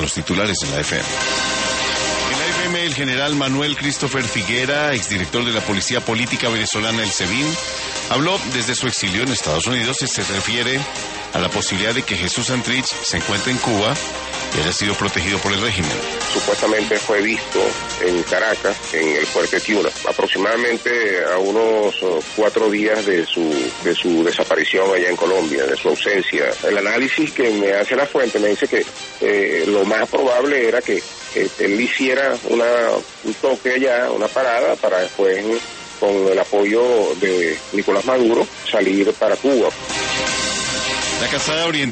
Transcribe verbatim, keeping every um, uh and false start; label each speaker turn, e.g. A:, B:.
A: los titulares de la F M. En la F M, el general Manuel Christopher Figuera, exdirector de la Policía Política Venezolana, el SEBIN, habló desde su exilio en Estados Unidos y se refiere a la posibilidad de que Jesús Santrich se encuentre en Cuba y haya sido protegido por el régimen.
B: Supuestamente fue visto en Caracas, en el Fuerte Tiuna, aproximadamente a unos cuatro días de su de su desaparición allá en Colombia, de su ausencia. El análisis que me hace la fuente me dice que eh, lo más probable era que eh, él hiciera una, un toque allá, una parada, para después, con el apoyo de Nicolás Maduro, salir para Cuba.
A: La casada oriental